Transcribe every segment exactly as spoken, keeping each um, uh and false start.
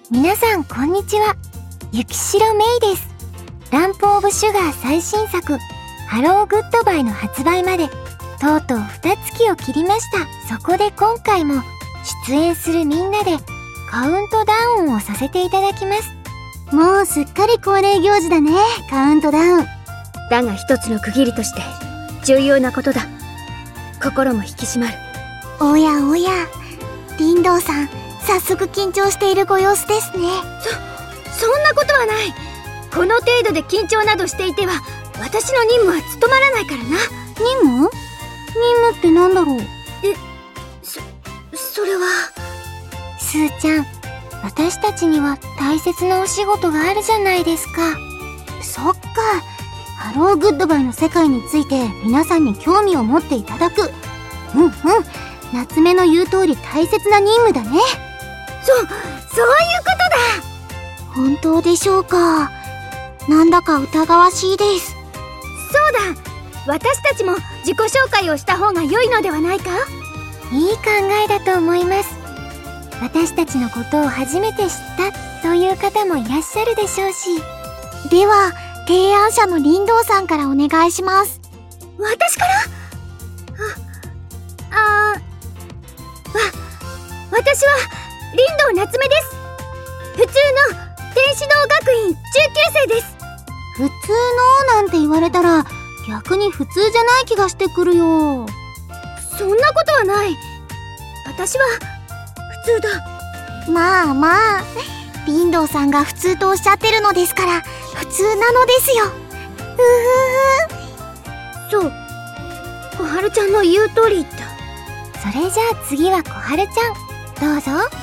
皆さんこんにちは。雪代メイです。ランプオブシュガー最新作ハローグッドバイの発売までとうとうに月を切りました。そこで今回も出演するみんなでカウントダウンをさせていただきます。 もうすっかり恒例行事だね、カウントダウン。 だが一つの区切りとして重要なことだ。心も引き締まる。 おやおや、リンドウさん早速緊張しているご様子ですね。 そ、そんなことはない。この程度で緊張などしていては私の任務は務まらないからな。 任務？任務ってなんだろう。 え、そ、それは。 スーちゃん、私たちには大切なお仕事があるじゃないですか。 そっか、ハローグッドバイの世界について皆さんに興味を持っていただく。うんうん、夏目の言う通り大切な任務だね。 そ、そういうことだ。 本当でしょうか。なんだか疑わしいです。 そうだ、私たちも自己紹介をした方が良いのではないか。 いい考えだと思います。私たちのことを初めて知ったという方もいらっしゃるでしょうし。 では提案者のリンドウさんからお願いします。 私から？あ、あー、わ、私はリンドウ夏目です。普通の天使堂学院中級生です。 普通のなんて言われたら逆に普通じゃない気がしてくるよ。 そんなことはない。私は普通だ。 まあまあ、リンドウさんが普通とおっしゃってるのですから普通なのですよ。 うふふ。そう、小春ちゃんの言う通り言った。 それじゃあ次は小春ちゃん、どうぞ。 はい、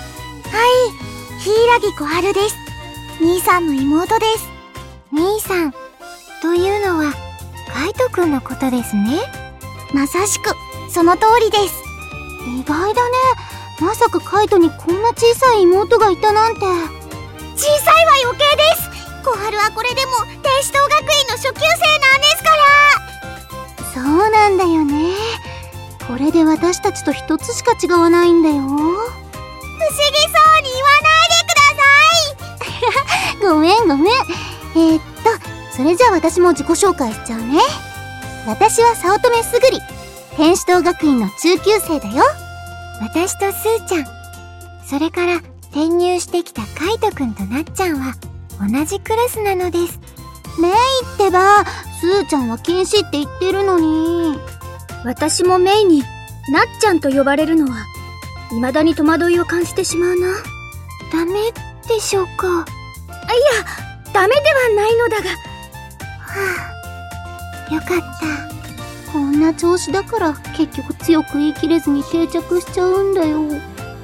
柊小春です。兄さんの妹です。 兄さんというのはカイトくんのことですね。 まさしくその通りです。意外だね。まさかカイトにこんな小さい妹がいたなんて。小さいは余計です。小春はこれでも天使堂学院の初級生なんですから。そうなんだよね。これで私たちと一つしか違わないんだよ。不思議そうに言わないでください。ごめんごめん。えー、っとそれじゃあ私も自己紹介しちゃうね。私は早乙女すぐり、天使堂学院の中級生だよ。 私とスーちゃん、それから転入してきたカイトくんとなっちゃんは同じクラスなのです。 メイってば、スーちゃんは禁止って言ってるのに。 私もメイになっちゃんと呼ばれるのは未だに戸惑いを感じてしまうな。 ダメでしょうか。 あ、いや、ダメではないのだが。はあ、よかった。 こんな調子だから結局強く言い切れずに定着しちゃうんだよ。ん？あ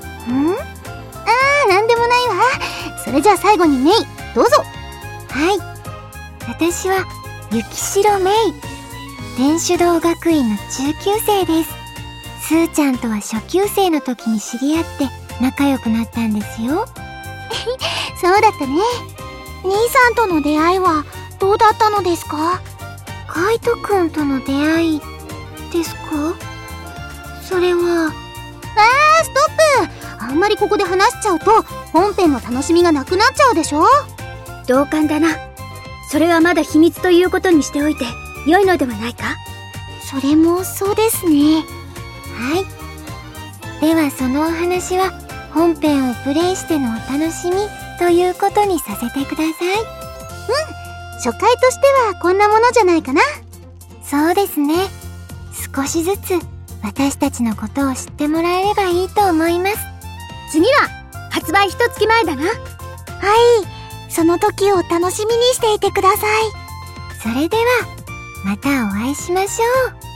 ー、なんでもないわ。それじゃあ最後にメイ、どうぞ。 はい、私は雪代メイ、天使堂学院の中級生です。スーちゃんとは初級生の時に知り合って仲良くなったんですよ。 そうだったね。兄さんとの出会いはどうだったのですか？ カイトくんとの出会いですか？それは。 あー、ストップ。あんまりここで話しちゃうと本編の楽しみがなくなっちゃうでしょ。 同感だな。それはまだ秘密ということにしておいて良いのではないか？ それもそうですね。 はい、ではそのお話は本編をプレイしてのお楽しみということにさせてください。うん、 初回としてはこんなものじゃないかな。 そうですね。少しずつ私たちのことを知ってもらえればいいと思います。 次は発売一月前だな。はい、 その時を楽しみにしていてください。 それではまたお会いしましょう。